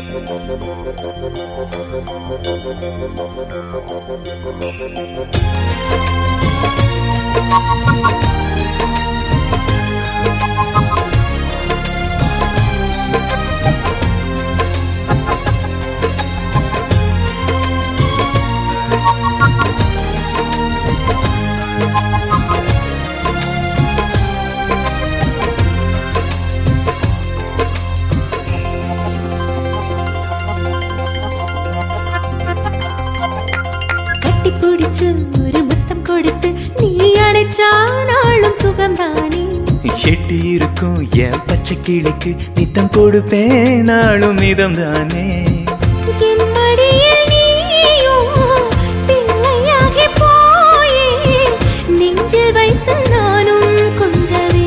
ஒரு முத்தம் கொடுத்து நீ அணைச்சானாலும் சுகம்தானே. எட்டி இருக்கும் என் பச்சை கிளிக்கு நித்தம் கொடுப்பேன் நாளும் மிதம் தானே. என் மடியில் நீயும் பிள்ளையாகி போயே நெஞ்சில் வைத்து நானும் கொஞ்சவே.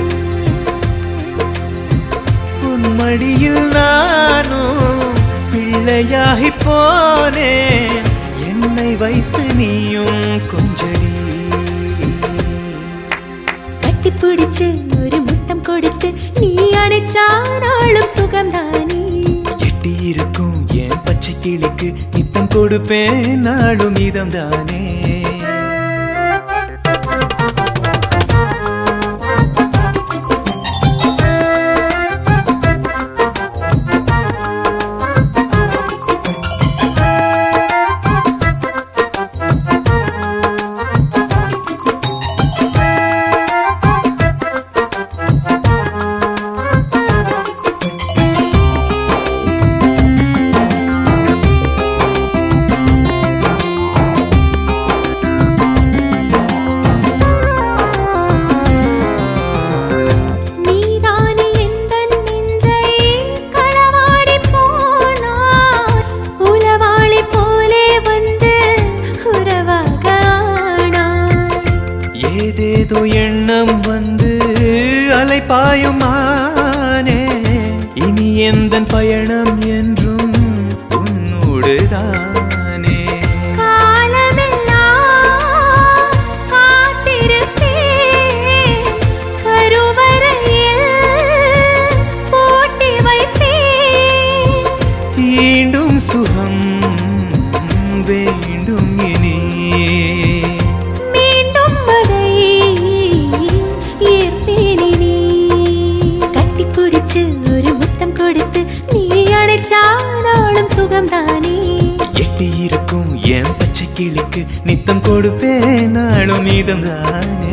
உன் மடியில் நானும் பிள்ளையாகி போனேன் என்னை வைத்து நீயும் கொஞ்சடி. கட்டி பிடிச்சு ஒரு முத்தம் கொடுத்து நீ அணைச்சானாலும் சுகம்தானே. எட்டி இருக்கும் என் பச்சை கிளிக்கு நித்தம் கொடுப்பேன் நாளும் மிதம் தானே. ஏதேதோ எண்ணம் வந்து அலைபாயுமானே இனி எந்தன் பயணம் என்றும் உன்னோடுதானே. காலமெல்லாம் காத்திருப்பேன் கருவறையில் போட்டி வைப்பேன். தீண்டும் சுகம் வேண்டும் இனி ஒரு முத்தம் கொடுத்து நீ அணைச்சானாலும் சுகம்தானே. எட்டி இருக்கும் என் பச்சை கிளிக்கு நித்தம் கொடுப்பேன் நாளும் மிதம் தானே.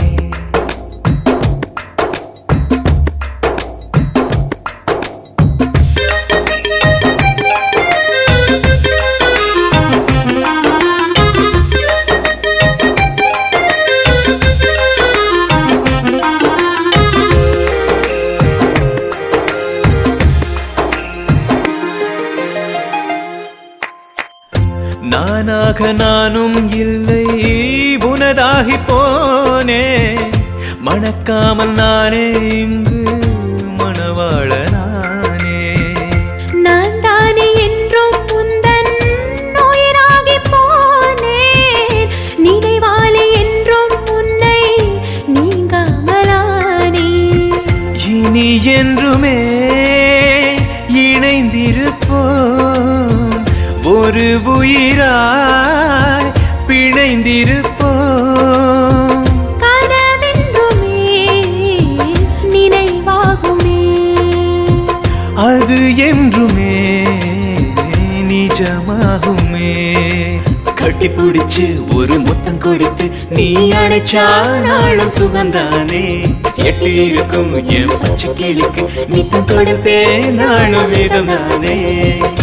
நானாக நானும் இல்லை உனதாகி போனே மணக்காமல் நானே இங்கு மணவாளனானே. நான் தானே என்றும் உந்தன் உயிராகி போனேன் நினைவாலே என்றும் உன்னை நீங்காமலானே. இனி என்றுமே இணைந்திருப்போம் ஒரு உயிராய் பிணைந்திருப்போம். கனவென்றுமே நினைவாகுமே அது என்றுமே நிஜமாகுமே. கட்டி பிடிச்சு ஒரு முத்தம் கொடுத்து நீ அணைச்சானாலும் சுகம்தானே. எட்டி இருக்கும் என் பச்சை கிளிக்கு நித்தம் கொடுப்பேன் நாளும் மிதம் தானே.